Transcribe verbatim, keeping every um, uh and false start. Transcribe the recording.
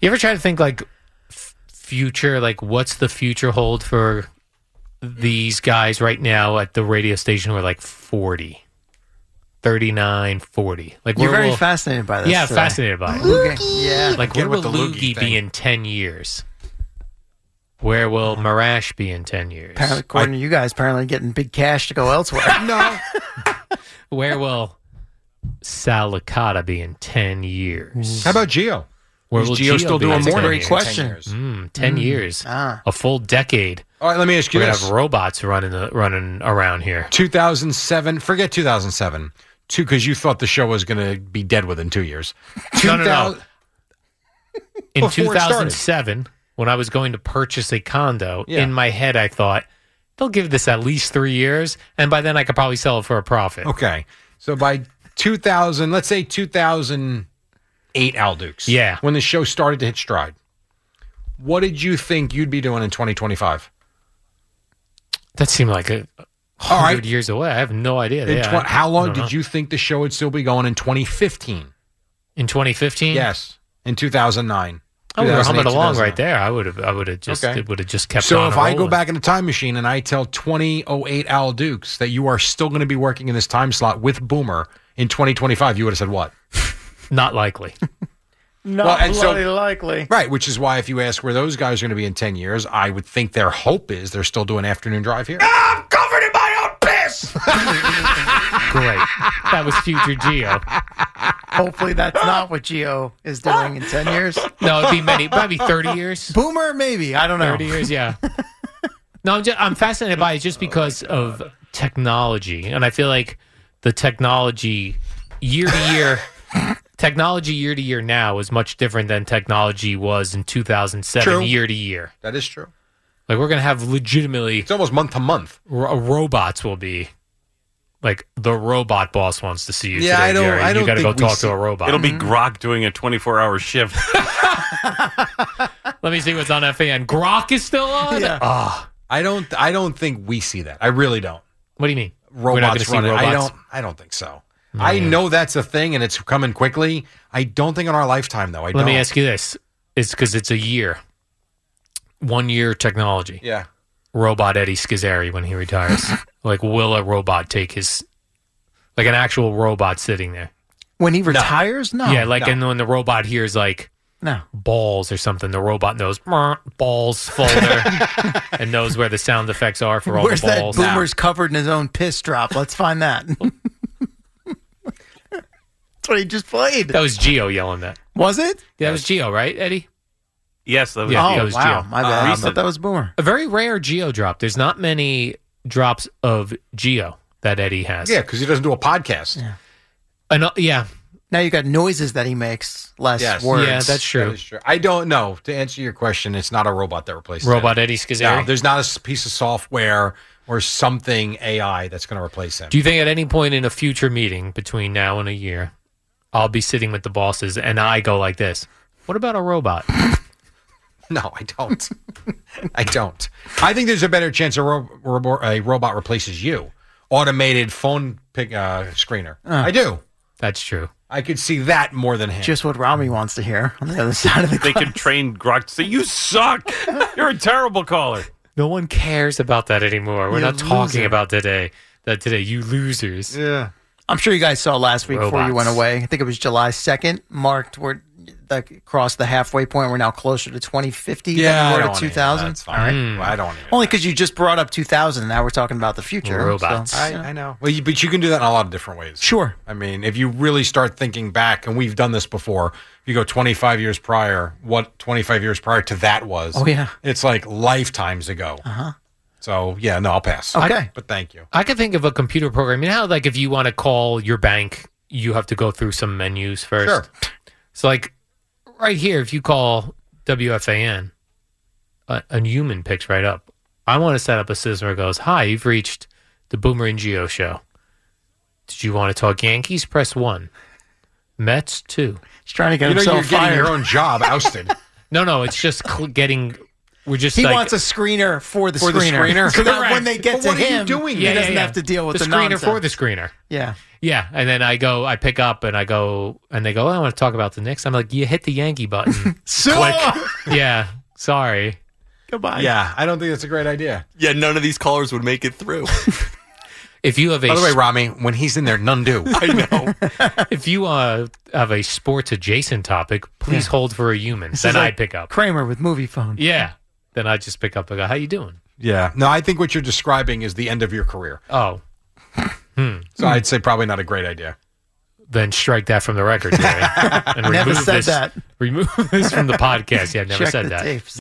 You ever try to think like f- future, like what's the future hold for these guys right now at the radio station who are like forty, thirty-nine, forty? Like You're where very will, fascinated by this. Yeah, today. fascinated by it. Loogie. Yeah. Like Get where will with the Loogie Loogie thing. be in ten years? Where will Marash be in ten years? Apparently, according to you guys, apparently getting big cash to go elsewhere. No. Where will Sal Licata be in ten years? How about Gio? Where Is will Gio still be doing in more? ten Great years? question. ten years. Mm, ten years. Ah. A full decade. All right, let me ask you We're going to this. have robots running the, running around here. two thousand seven, forget two thousand seven, two because you thought the show was going to be dead within two years. No, no, no. In Before it started. two thousand seven, when I was going to purchase a condo, Yeah. in my head I thought, they'll give this at least three years, and by then I could probably sell it for a profit. Okay, so by two thousand, let's say two thousand eight, Al Dukes. Yeah. When the show started to hit stride, what did you think you'd be doing in twenty twenty-five? That seemed like a All hundred right. years away. I have no idea. In Yeah, tw- I- how I long don't did know. you think the show would still be going in twenty fifteen? In twenty fifteen? Yes, in two thousand nine. Oh, we were humming two thousand eight, along two thousand nine. right there. I would have. I would have just. Okay. It would have just kept. So on if I go rolling. back in the time machine and I tell twenty oh eight Al Dukes that you are still going to be working in this time slot with Boomer in twenty twenty-five, you would have said what? not likely. Not Well, and so- bloody likely. Right, which is why if you ask where those guys are going to be in ten years, I would think their hope is they're still doing afternoon drive here. I'm covered in my own piss! Great. That was future Geo. Hopefully that's not what Gio is doing in ten years. No, it'd be many. Probably thirty years. Boomer, maybe. I don't know. Thirty years. Yeah. No, I'm just, I'm fascinated by it just because of technology, and I feel like the technology year to year. Technology year to year now is much different than technology was in two thousand seven True. year to year. That is true. Like we're gonna have legitimately It's almost month to month. ro- robots will be like the robot boss wants to see you. Yeah, today, I don't- Jerry. I You don't got to go think we talk see- to a robot. It'll be Grok doing a twenty-four hour shift. Let me see what's on F A N. Grok is still on. Yeah. Ah, I don't. I don't think we see that. I really don't. what do you mean? We're not Robots gonna see running. I robots? don't. I don't think so. I know that's a thing and it's coming quickly. I don't think in our lifetime though. I Let don't. me ask you this: it's because it's a year, one year technology. Yeah. Robot Eddie Schizzeri when he retires. Like, will a robot take his, like an actual robot sitting there? When he retires? No. yeah, like, no. and when the robot hears like No. balls or something, the robot knows "Meow, balls folder and knows where the sound effects are for all Where's the that balls. Boomer's covered in his own piss drop? Let's find that. That's what he just played. That was Geo yelling that. Was it? Yeah, that was Geo, right, Eddie? Yes, that was Yeah, oh, that was wow. Gio. My bad. I Um, thought that was Boomer. A very rare Geo drop. There's not many drops of Geo that Eddie has. Yeah, because he doesn't do a podcast. Yeah. And, uh, yeah, Now you got noises that he makes, less Yes. words. yeah, that's true. That is true. I don't know. To answer your question, it's not a robot that replaces Robot him. Eddie Schizzeri. No, there's not a s- piece of software or something A I that's going to replace him. Do you think at any point in a future meeting between now and a year, I'll be sitting with the bosses and I go like this? What about a robot? No, I don't. I don't. I think there's a better chance a, ro- ro- a robot replaces you. Automated phone pick, uh, screener. I do. That's true. I could see that more than him. Just what Rami wants to hear on the other side of the They glass. could train Grok to say, "You suck. You're a terrible caller." No one cares about that anymore. We're You not talking loser. about today. That today, you losers. yeah. I'm sure you guys saw last week before you Robots. went away. I think it was July second, marked where that crossed the halfway point. We're now closer to twenty fifty Yeah, than I we don't were wanna to hear two thousand. that. That's fine. Well, I don't want to hear Only that. because you just brought up two thousand. Now we're talking about the future. Robots. So, I, I know. Well, you, but you can do that in a lot of different ways. Sure. I mean, if you really start thinking back, and we've done this before, if you go twenty-five years prior, what twenty-five years prior to that was. Oh, yeah. It's like lifetimes ago. Uh-huh. So, yeah, no, I'll pass. Okay. But thank you. I could think of a computer program. You know how, like, if you want to call your bank, you have to go through some menus first? Sure. So, like, right here, if you call W F A N, a, a human picks right up. I want to set up a system where it goes, "Hi, you've reached the Boomer and Geo show. Did you want to talk Yankees? Press one. Mets, two. He's trying to get You know, himself you're getting fired. your own job ousted. No, no, it's just cl- getting we're just He like, wants a screener for the For the screener. screener? So that Correct. when they get But to what are you him, doing? he Yeah, doesn't yeah, have to deal with the the, screener nonsense. for the screener. Yeah. Yeah, and then I go, I pick up and I go, and they go, oh, I want to talk about the Knicks. I'm like, you hit the Yankee button. So, Yeah, sorry. goodbye. Yeah, I don't think that's a great idea. Yeah, none of these callers would make it through. If you have a By the way, Rami, when he's in there, none do. I know. if you uh, have a sports adjacent topic, please hold for a human. This Then is like I'd pick up. Kramer with movie phone. Yeah, then I'd just pick up and go, how you doing? Yeah. No, I think what you're describing is the end of your career. Oh, So I'd say probably not a great idea. then strike that from the record, Jerry, and Never remove said this. that. Remove this from the podcast. Yeah, I've never Check said the that. tapes.